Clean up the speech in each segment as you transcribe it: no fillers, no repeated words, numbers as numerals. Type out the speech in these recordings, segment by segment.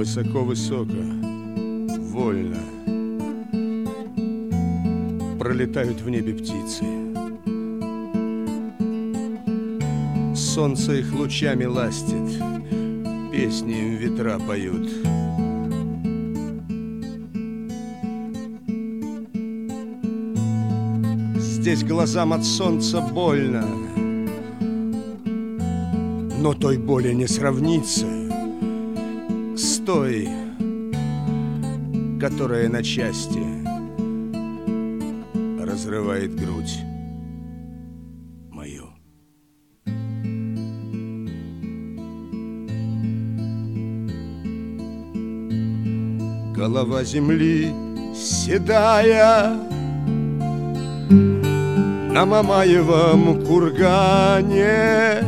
Высоко-высоко, вольно пролетают в небе птицы. Солнце их лучами ластит, песни им ветра поют. Здесь глазам от солнца больно, но той боли не сравнится с той, которая на части разрывает грудь мою. Голова земли седая на Мамаевом кургане.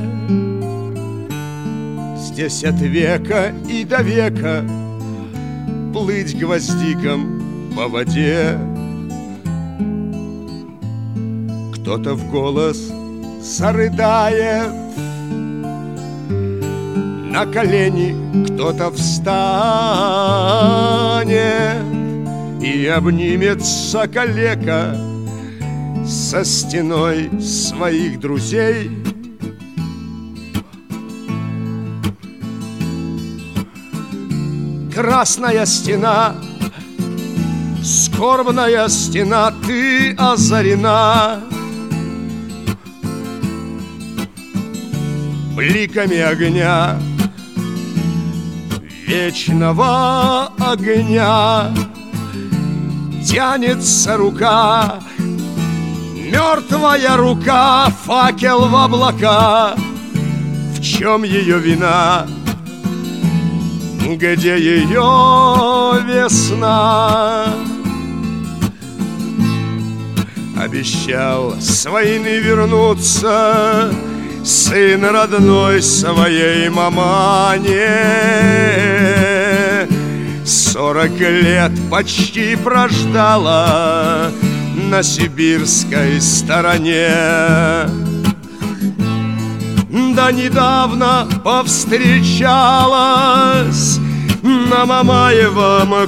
Здесь от века и до века плыть гвоздиком по воде. Кто-то в голос зарыдает, на колени кто-то встанет и обнимется калека со стеной своих друзей. Красная стена, скорбная стена, ты озарена бликами огня, вечного огня. Тянется рука, мертвая рука, факел в облака. В чем ее вина? Где ее весна? Обещал с войны вернуться сын родной своей мамане. 40 лет почти прождала на сибирской стороне. Да недавно повстречалась на Мамаевом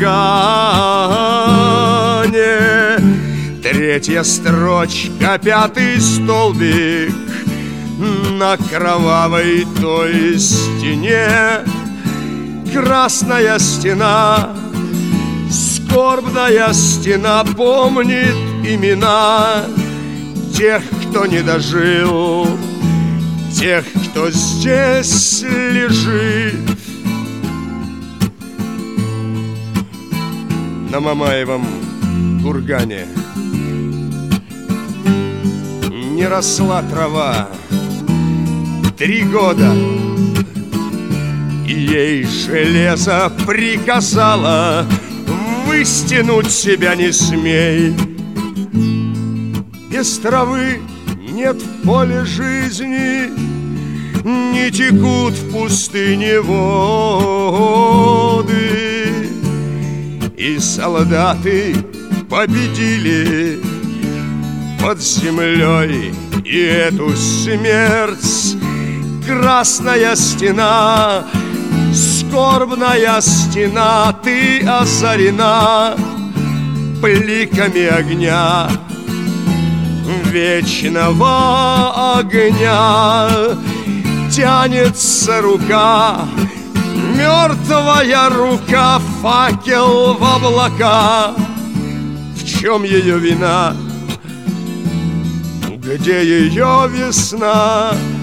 кургане. 3-я строчка, 5-й столбик на кровавой той стене. Красная стена, скорбная стена, помнит имена тех, кто не дожил, тех, кто здесь лежит. На Мамаевом кургане не росла трава 3 года, и ей железо приказало: выстянуть себя не смей. Без травы нет в поле жизни, не текут в пустыне воды. И солдаты победили под землей и эту смерть. Красная стена, скорбная стена, ты озарена бликами огня, вечного огня. Тянется рука, мертвая рука, факел в облака. В чем ее вина? Где ее весна?